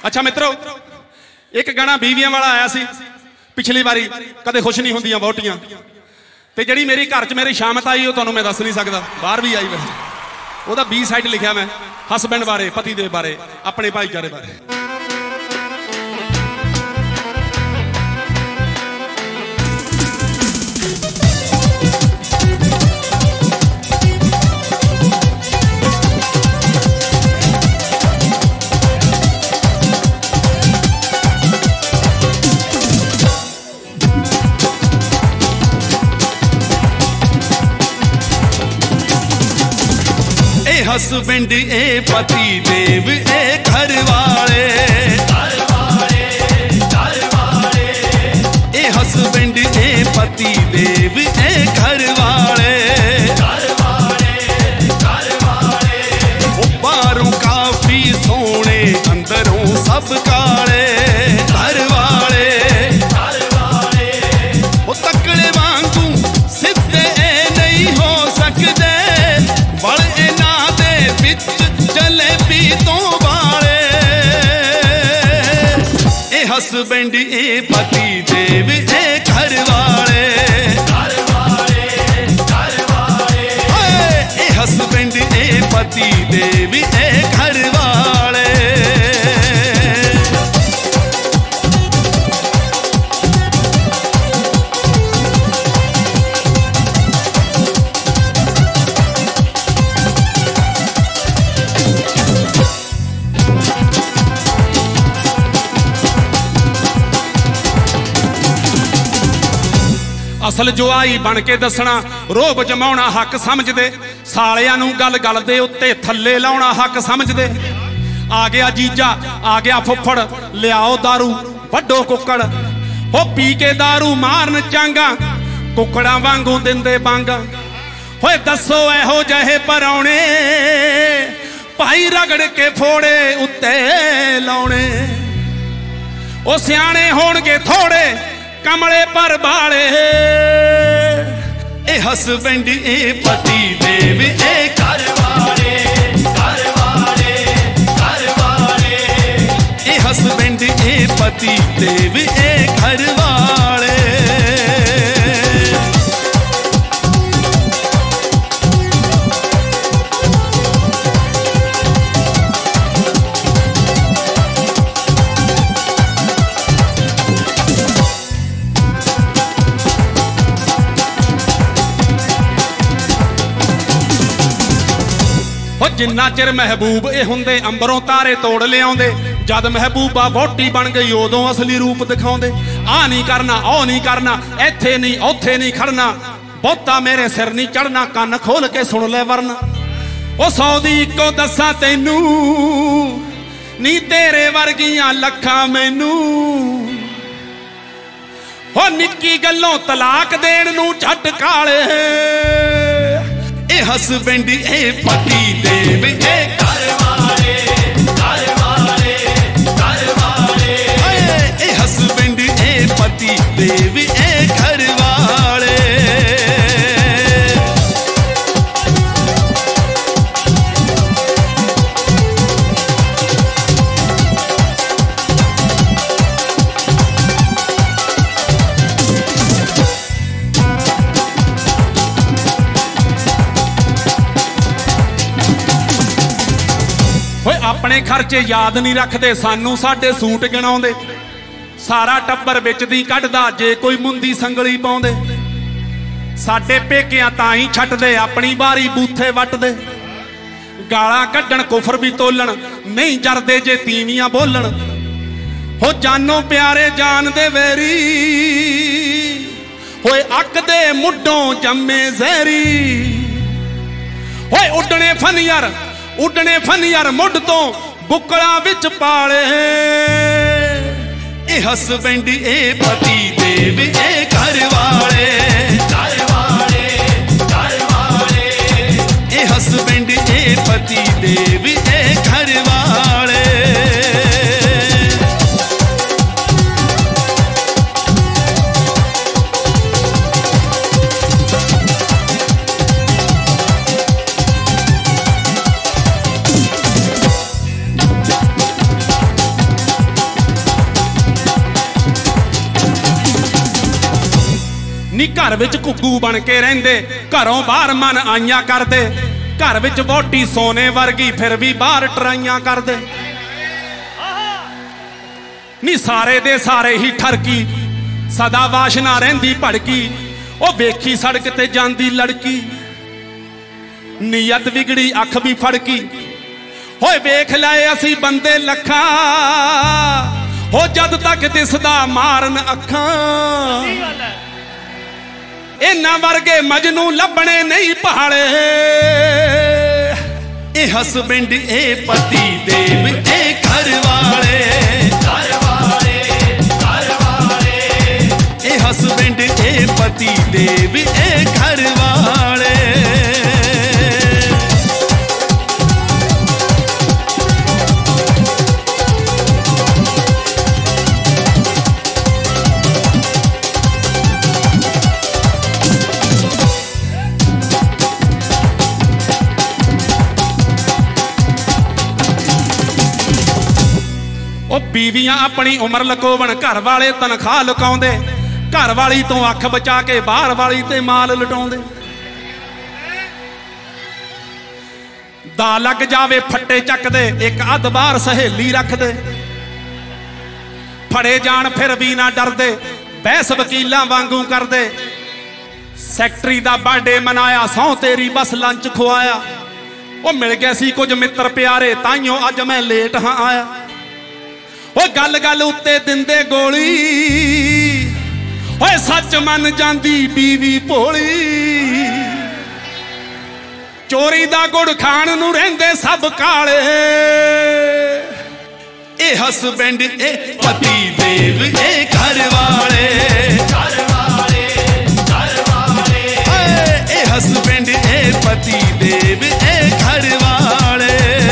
अच्छा मित्रों, एक गाना बीवियां वाला आया सी पिछली बारी, कदे खुश नहीं होंदियां वोटियां, ते जिहड़ी मेरी घर च मेरी शामत आई, वो तुहानूं मैं दस नहीं सकदा, बाहर भी आई वैसे। ਉਹਦਾ बी साइड लिखा मैं हसबैंड बारे, पति देव बारे, अपने भाईचारे बारे। हसबैंड ए पति देव ए घर वाले, ए हसबैंड ए पति देव ए घर वाले, बाहरों काफी सोने अंदरों सब काले, घर वाले वो तकड़े वांगू सीधे नहीं हो सकते, बड़ जलेबी तो बाले, ए हसबैंड ए पति देव ए घर वाले, ए हसबैंड ए पति देव ए घर वाले। असल जो आई बन के दसना, रोब जमाउणा हक समझदे, सालियां नूं गल गल दे उत्ते थल्ले लाउणा हक समझदे। आ गया जीजा आ गया फुफड़, लियाओ दारू वड्डो कुक्कड़, हो पी के दारू मारन चांगा, कुक्कड़ा वांगू दिंदे बांगा। होए दसो एहो जहे परौणे, भाई रगड़ के फोड़े उत्ते लाउणे। ओ सियाणे होणगे थोड़े कमले पर बाले, ए हसबैंड ए पति देव ए घर वाले, ए हसबैंड ए पति देव ए घर वाले। जिन्ना चिर महबूब ए हुंदे अंबरों तारे तोड़ लियाउंदे, जद महबूबा वोटी बन गई उदों असली रूप दिखाउंदे। आ नहीं करना ओ नहीं करना, इत्थे नहीं औथे नहीं खड़ना, बहुता मेरे सिर नहीं चढ़ना, कन्न खोल के सुन ले वरना। ओ 100 दी इक्को दसा तैनू, नी तेरे वर्गियां लखां मैनू। हो निक्की गल्लों तलाक देण नूं झट काले, ए हसबैंड ए पति देव ए घर वाले, ए हसबैंड ए पति देव ए घर वाले। अपने खर्चे याद नहीं रखते, सानू साडे सूट गिणाउंदे, सारा टब्बर विच दी कढदा जे कोई मुंदी संगली पाउंदे। साडे पेकियां तां ही छड्डदे, अपनी बारी बूथे वटदे, गालां कड्डण कुफर भी तोलण, नहीं जरदे जे तीवियां बोलण। हो जानो प्यारे जान दे वेरी, होए अक दे मुड्डों जम्मे जहरी। होए उडने फनियर मुड तो बुकड़ा विच पाले, ए हसबैंड ए पति देव ए घर वाले, ए हसबैंड ए पति देव ए घर वाले। ਨੀ घर विच घुग्गू बन के रहिंदे, घरों बाहर मन आइयां करदे, घर विच वोटी सोने वर्गी फिर भी बाहर टराइयां करदे। नी सारे दे सारे ही ठरकी, सदा वाशना रहिंदी भड़की, ओ वेखी सड़क ते जांदी लड़की, नीयत बिगड़ी अख भी फड़की। होए वेख लाए असी बंदे लखा, हो जद तक दिसदा मारन अखां, इन्हां वर्गे मजनू लभणे नहीं भाले। ए हसबैंड ए पति देव ए घर वाले, ए हसबैंड ए पति देव ए घर वाले। बीवियां अपनी उम्र लकोवन, घर वाले तनख्वाह लुकाउंदे, घर वाली तो अख बचा के बाहर वाली ते माल लुटाउंदे। दा लग जावे फट्टे चकदे, एक अध बार सहेली रखदे, फड़े जान फिर भी ना डरदे, बहस वकीलां वांगू करदे। सैकटरी दा बर्थडे मनाया, सौं तेरी बस लंच खुआया, ओ मिल गए सी कुछ मित्र प्यारे, ताइयों अज मैं लेट हाँ आया। ओ गल गल उत्ते दिंदे गोली, ओए सच मन जांदी बीवी भोली। चोरी दा गुड़ खाण नूं रहिंदे सब काले, ए हसबैंड ए पति देव ए घर वाले, ए हसबैंड ए पति देव ए घर वाले।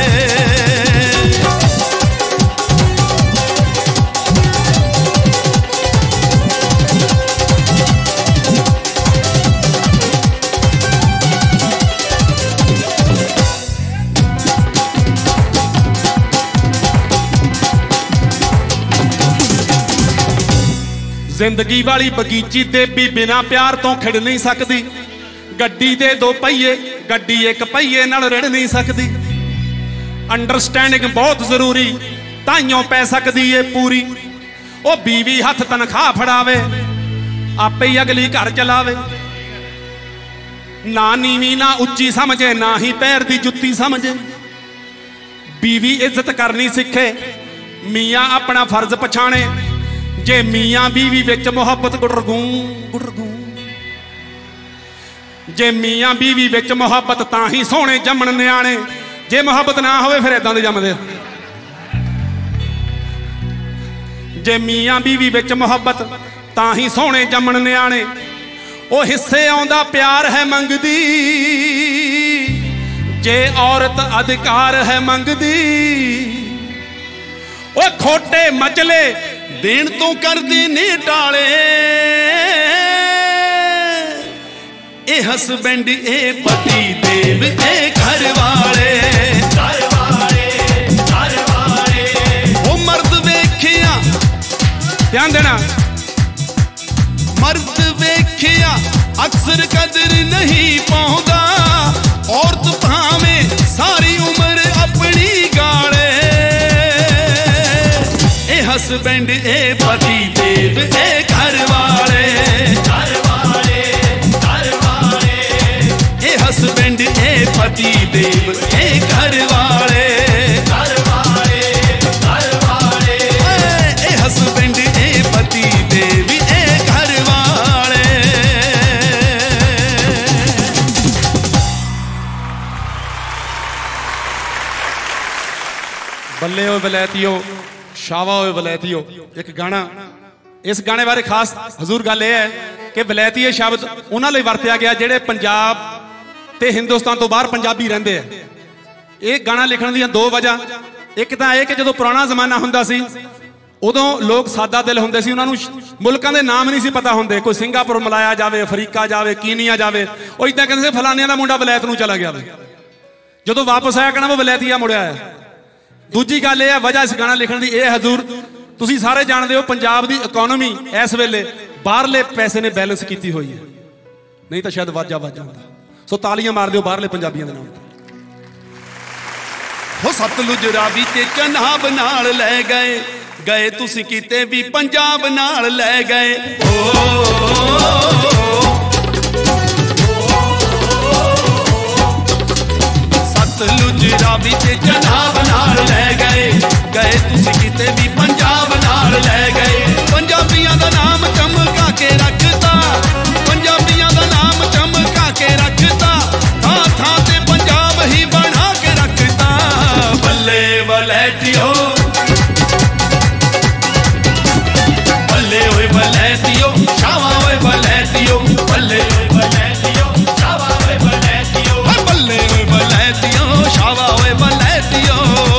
जिंदगी वाली बगीची ते भी बिना प्यार तो खिड़ नहीं सकती, गड्डी दे दो पहिए गड्डी एक पहिए नाल रिड़ नहीं सकती। अंडरस्टैंडिंग बहुत जरूरी, ताइयों पै सकती है पूरी। ओ बीवी हथ तनख्वाह फड़ावे, आपे ही अगली घर चलावे, ना नीवी ना उच्ची समझे, ना ही पैर दी जुत्ती समझे। बीवी इज्जत करनी सिखे, मियाँ अपना फर्ज पछाणे। जे मियाँ बीवी विच मुहब्बत गुड़रगूं गुड़रगूं, जे मियाँ बीवी विच मुहब्बत तां ही सोहणे जम्मण न्याणे, जे मुहब्बत ना होवे फिर इदां दे जम्मदे। जे मियाँ बीवी विच मुहब्बत तां ही सोहणे जम्मण न्याणे। ओ हिस्से आउंदा प्यार है मंगदी, जे औरत अधिकार है मंगदी। ओ खोटे मचले देण तो करदे ने टाले, ए हसबैंड ए पति देव ए घर वाले, ओ मर्द वेखिया ध्यान देना, मर्द वेखिया अक्सर कदर नहीं पाउंदा, औरत भावें सारी उम्र अपनी गाले। हसबैंड ए पति देव ए घर वाले, ए हसबैंड ए पति देव ए घर वाले, ए हसबैंड ए पति देव ए घर वाले। बल्ले ओ वलैतियो, शावा होए वलैतियो। एक गाना, इस गाने बारे खास हजूर गल यह है कि वलैतीए शब्द उन्हां लई वरतिया गया जिहड़े पंजाब ते हिंदुस्तान तो बाहर पंजाबी रहिंदे आ। ये गाना लिखण दी दो वजह, एक तां यह कि जदों पुराना जमाना हुंदा सी उदों लोग सादा दिल हुंदे सी, उन्हां नूं मुल्कां दे नाम नहीं सी पता हुंदे, कोई सिंगापुर मलाया जावे, अफरीका जावे, कीनिया जावे, वो इदां कहंदे सी फलानिया दा मुंडा वलैत नूं चला गया। जदों वापस आया कहना वो वलैतिया मुड़िया है। दूजी गल यह वजह इस गाना लिखण दी, ये हजूर तुसीं सारे जानदे हो पंजाब दी इकोनॉमी इस वेले ਬਾਹਰਲੇ ਪੈਸੇ ਨੇ ਬੈਲੈਂਸ ਕੀਤੀ ਹੋਈ ਹੈ, ਨਹੀਂ ਤਾਂ ਸ਼ਾਇਦ ਵਾਜਾ ਵੱਜ ਜਾਂਦਾ। ਸੋ ਤਾਲੀਆਂ ਮਾਰ ਦਿਓ ਬਾਹਰਲੇ ਪੰਜਾਬੀਆਂ ਦੇ ਨਾਮ ਤੇ। ਹੋ ਸਤਲੁਜ ਰਾਵੀ ਤੇ ਚਨਾਬ ਨਾਲ ਲੈ ਗਏ, ਗਏ ਤੁਸੀਂ ਕਿਤੇ ਵੀ ਪੰਜਾਬ ਨਾਲ ਲੈ ਗਏ। ਸਤਲੁਜ ਰਾਵੀ ਤੇ ਚਨਾਬ ਨਾਲ ਲੈ ਗਏ, ਗਏ ਤੁਸੀਂ ਕਿਤੇ ਵੀ ਪੰਜਾਬ ਨਾਲ ਲੈ ਗਏ। ਪੰਜਾਬੀਆਂ ਦਾ ਨਾਮ ਚਮਕਾ ਕੇ ਰੱਖਤਾ, ਪੰਜਾਬੀਆਂ ਦਾ ਨਾਮ ਚਮਕਾ ਕੇ ਰੱਖਤਾ, ਥਾਂ ਥਾਂ ਤੇ ਪੰਜਾਬ ਹੀ ਬਣਾ ਕੇ ਰੱਖਤਾ। ਬੱਲੇ ਵਲੈਤੀਓ, ਬੱਲੇ ਓਏ ਵਲੈਤੀਓ, ਸ਼ਾਵਾ ਓਏ ਵਲੈਤੀਓ, ਬੱਲੇ ਓਏ ਵਲੈਤੀਓ, ਸ਼ਾਵਾ ਓਏ ਵਲੈਤੀਓ, ਬੱਲੇ ਓਏ ਵਲੈਤੀਓ, ਸ਼ਾਵਾ ਓਏ ਵਲੈਤੀਓ।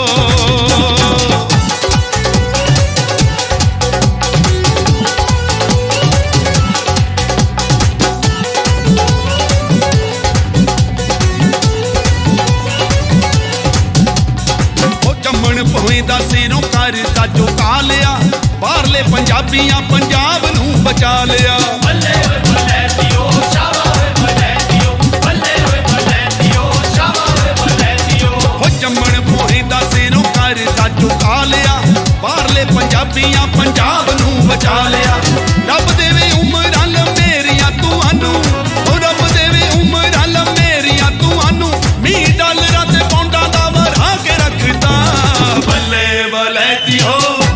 ਭਵੇਂ ਦਾ ਸਿਰੋਂ ਕਰਜ਼ਾ ਚੁਕਾ ਲਿਆ, ਬਾਹਰਲੇ ਪੰਜਾਬੀਆਂ ਪੰਜਾਬ ਨੂੰ ਬਚਾ ਲਿਆ। ਬੱਲੇ ਓਏ ਵਲੈਤੀਓ, ਸ਼ਾਵਾ ਓਏ ਵਲੈਤੀਓ, ਬੱਲੇ ਓਏ ਵਲੈਤੀਓ, ਸ਼ਾਵਾ ਓਏ ਵਲੈਤੀਓ। ਹੋ ਜੰਮਣ ਭਵੇਂ ਦਾ ਸਿਰੋਂ ਕਰਜ਼ਾ ਚੁਕਾ ਲਿਆ, ਬਾਹਰਲੇ ਪੰਜਾਬੀਆਂ ਪੰਜਾਬ ਨੂੰ ਬਚਾ ਲਿਆ। ਰੱਬ ਦੇਵੇ ਉਮਰਾਂ ਲੰਮੇਰੀਆਂ ਤੁਹਾਨੂੰ, ਉਹ ਰੱਬ ਦੇਵੇ ਉਮਰਾਂ ਲੰਮੇਰੀਆਂ ਤੁਹਾਨੂੰ, ਮੀਂਹ ਡਾਲਰਾਂ ਤੇ ਪੌਂਡਾਂ ਦਾ ਵਰਾ ਕੇ ਰੱਖਦਾ। ਬੱਲੇ ਵਲੈਤੀਓ,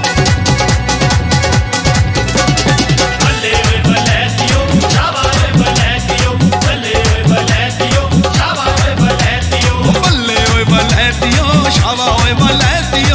ਬੱਲੇ ਓਏ ਵਲੈਤੀਓ, ਸ਼ਾਵਾ ਓਏ ਵਲੈਤੀਓ, ਬੱਲੇ ਓਏ ਵਲੈਤੀਓ, ਸ਼ਾਵਾ ਓਏ ਵਲੈਤੀਓ, ਬੱਲੇ ਓਏ ਵਲੈਤੀਓ, ਸ਼ਾਵਾ ਓਏ ਵਲੈਤੀਓ।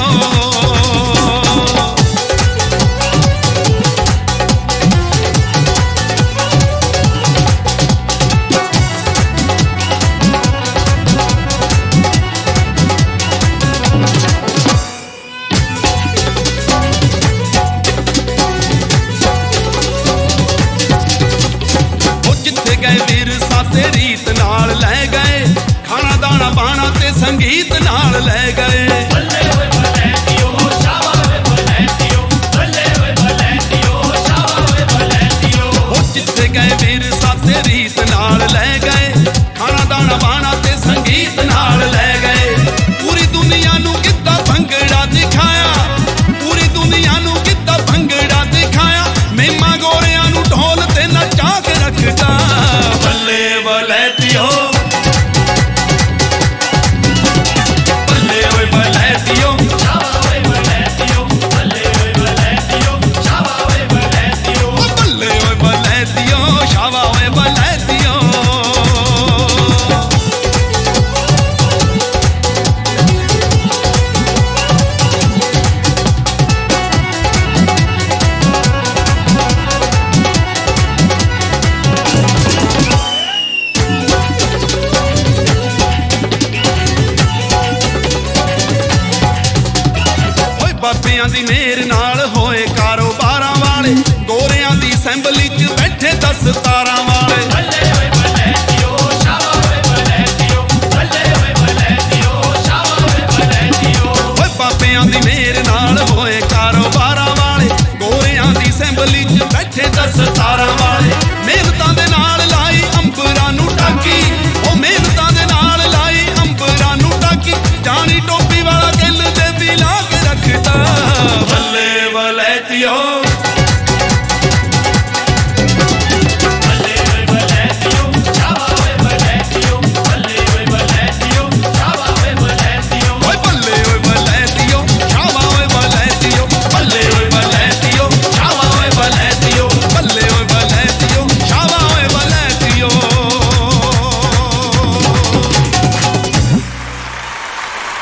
ਵਿਰਸਾ ਤੇ ਰੀਤ ਨਾਲ ਲੈ ਗਏ, ਖਾਣਾ ਦਾਣਾ ਬਾਣਾ ਤੇ ਸੰਗੀਤ ਨਾਲ ਲੈ ਗਏ। ਬੱਲੇ ਓਏ ਵਲੈਤੀਓ, ਸ਼ਾਵਾ ਓਏ ਵਲੈਤੀਓ, ਬੱਲੇ ਓਏ ਵਲੈਤੀਓ, ਸ਼ਾਵਾ ਓਏ ਵਲੈਤੀਓ। ਉਹ ਜਿੱਥੇ ਗਏ ਵਿਰਸਾ ਤੇ ਰੀਤ ਨਾਲ ਲੈ ਗਏ, ਖਾਣਾ ਦਾਣਾ ਬਾਣਾ ਤੇ ਸੰਗੀਤ ਨਾਲ ਲੈ ਗਏ। ਪੂਰੀ ਦੁਨੀਆ ਨੂੰ ਕਿੱਦਾਂ ਭੰਗੜਾ ਦਿਖਾਇਆ, ਪੂਰੀ ਦੁਨੀਆ ਨੂੰ ਕਿੱਦਾਂ ਭੰਗੜਾ ਦਿਖਾਇਆ, ਮੇਮਾ ਗੋਰਿਆਂ ਨੂੰ ਢੋਲ ਤੇ ਨਚਾ ਕੇ ਰੱਖਦਾ। ਬੱਲੇ ਵਲੈਤੀਓ, ਬੱਲੇ ਓਏ ਵਲੈਤੀਓ, ਸ਼ਾਵਾ ਓਏ ਵਲੈਤੀਓ, ਬੱਲੇ ਓਏ ਵਲੈਤੀਓ, ਸ਼ਾਵਾ ਓਏ ਵਲੈਤੀਓ, ਬੱਲੇ ਓਏ ਵਲੈਤੀਓ, ਸ਼ਾਵਾ ਓਏ ਵਲੈਤੀਓ। ਬਾਬਿਆਂ ਦੀ ਮਿਹਰ ਨਾਲ ਹੋਏ ਕਾਰੋਬਾਰਾਂ ਵਾਲੇ, ਗੋਰਿਆਂ ਦੀ ਅਸੈਂਬਲੀ 'ਚ ਬੈਠੇ ਦਸਤਾਰਾਂ ਵਾਲੇ। ਬੱਲੇ ਓਏ ਵਲੈਤੀਓ, ਸ਼ਾਵਾ ਓਏ ਵਲੈਤੀਓ, ਬੱਲੇ ਓਏ ਵਲੈਤੀਓ, ਸ਼ਾਵਾ ਓਏ ਵਲੈਤੀਓ। ਓਏ ਬਾਬਿਆਂ ਦੀ ਮਿਹਰ ਨਾਲ ਹੋਏ ਕਾਰੋਬਾਰਾਂ ਵਾਲੇ, ਗੋਰਿਆਂ ਦੀ ਅਸੈਂਬਲੀ 'ਚ ਬੈਠੇ ਦਸਤਾਰਾਂ ਵਾਲੇ। ਮਿਹਨਤਾਂ ਦੇ ਨਾਲ ਲਾਈ ਅੰਬਰਾਂ ਨੂੰ ਟਾਕੀ, ਉਹ ਮਿਹਨਤਾਂ ਦੇ ਨਾਲ ਲਾਈ ਅੰਬਰਾਂ ਨੂੰ ਟਾਕੀ, ਜਾਣੀ ਟੋਪੀ ਵਾਲਾ ਗਿੱਲ ਦੇ ਵੀ ਲਾ ਕੇ ਰੱਖਦਾ। ਬੱਲੇ ਵਲੈਤੀਓ,